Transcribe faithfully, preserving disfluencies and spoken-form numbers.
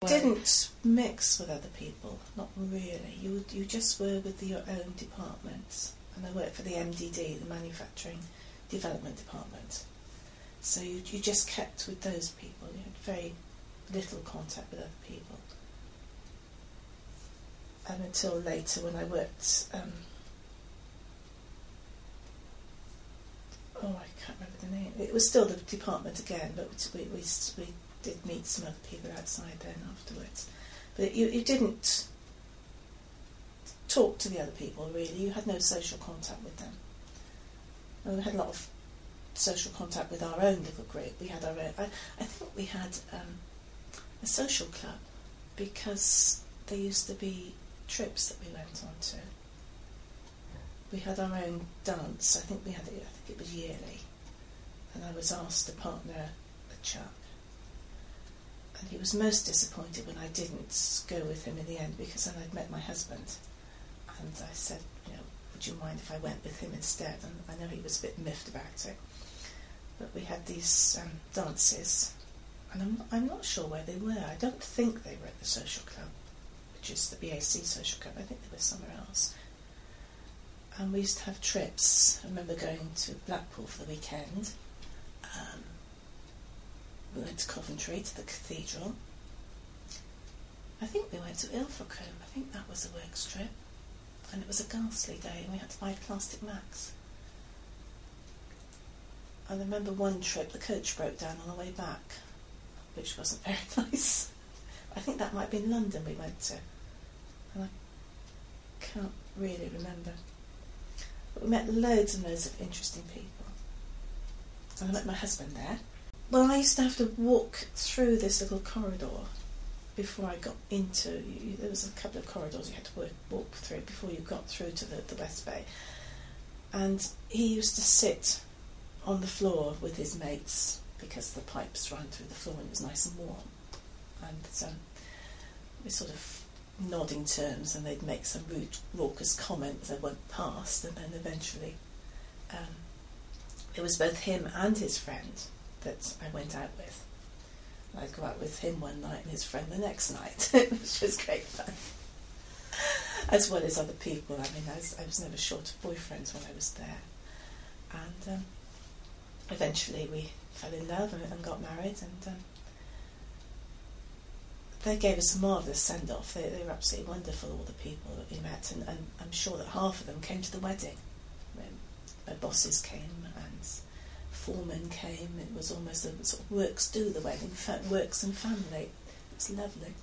didn't mix with other people, not really. You you just were with your own department. And I worked for the M D D, the Manufacturing Development Department. So you you just kept with those people. You had very little contact with other people. And until later when I worked, um, oh I can't remember the name, it was still the department again, but we, we, we did meet some other people outside then afterwards. But you, you didn't talk to the other people really, you had no social contact with them. And we had a lot of social contact with our own little group. We had our own, I, I think we had um, a social club because there used to be trips that we went on to. We had our own dance. I think we had it. I think it was yearly, and I was asked to partner a chap, and he was most disappointed when I didn't go with him in the end because then I'd met my husband, and I said, you know, would you mind if I went with him instead? And I know he was a bit miffed about it, but we had these um, dances, and I'm I'm not sure where they were. I don't think they were at the social club, which is the B A C social club. I think they were somewhere else. And we used to have trips. I remember going to Blackpool for the weekend. Um, we went to Coventry, to the cathedral. I think we went to Ilfracombe. I think that was a works trip. And it was a ghastly day and we had to buy plastic mats. And I remember one trip, the coach broke down on the way back, which wasn't very nice. I think that might have been London we went to. And I can't really remember. But we met loads and loads of interesting people. And I met my husband there. Well, I used to have to walk through this little corridor before I got into... You, there was a couple of corridors you had to work, walk through before you got through to the, the West Bay. And he used to sit on the floor with his mates because the pipes ran through the floor and it was nice and warm. And um, we sort of nodding terms and they'd make some rude, raucous comments that went past, and then eventually um, it was both him and his friend that I went out with. I'd go out with him one night and his friend the next night, which was great fun. As well as other people. I mean, I was, I was never short of boyfriends when I was there. And um, eventually we fell in love and, and got married, and um, they gave us a marvellous send-off. They, they were absolutely wonderful, all the people that we met, and, and I'm sure that half of them came to the wedding. I mean, my bosses came and foremen came. It was almost a sort of works do the wedding, works and family. It was lovely.